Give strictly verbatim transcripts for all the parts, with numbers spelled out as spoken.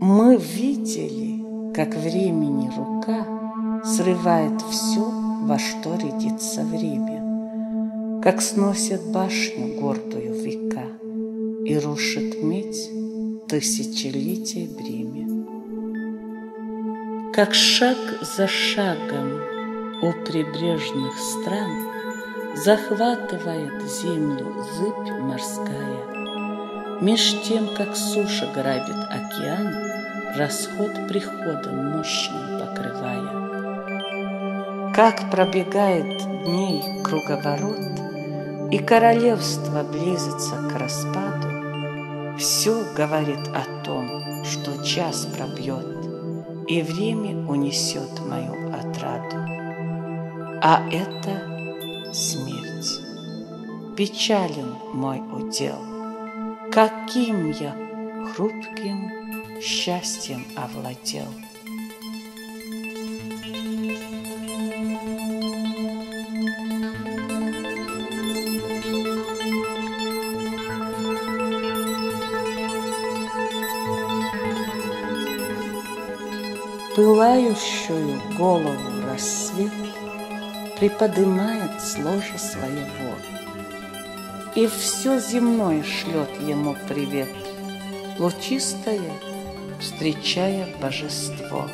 Мы видели, как времени рука срывает все, во что рядится время, как сносит башню гордую века и рушит медь тысячелетия бремя. Как шаг за шагом у прибрежных стран захватывает землю зыбь морская, меж тем, как суша грабит океан, расход приходом мощным покрывая. Как пробегает дней круговорот, и королевство близится к распаду, все говорит о том, что час пробьет, и время унесет мою отраду. А это смерть. Печален мой удел, каким я хрупким счастьем овладел. Пылающую голову рассвет приподымает с ложа своего, и все земное шлет ему привет, лучистое, встречая божество.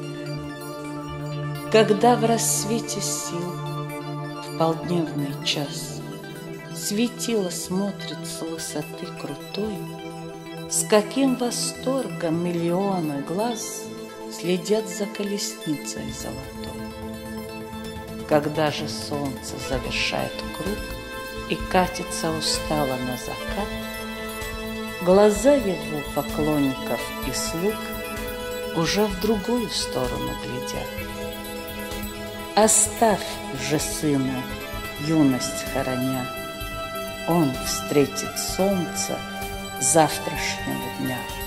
Когда в рассвете сил, в полдневный час, светило смотрит с высоты крутой, с каким восторгом миллионы глаз следят за колесницей золотой. Когда же солнце завершает круг и катится устало на закат, глаза его поклонников и слуг уже в другую сторону глядят. Оставь же сына, юность хороня, он встретит солнце завтрашнего дня.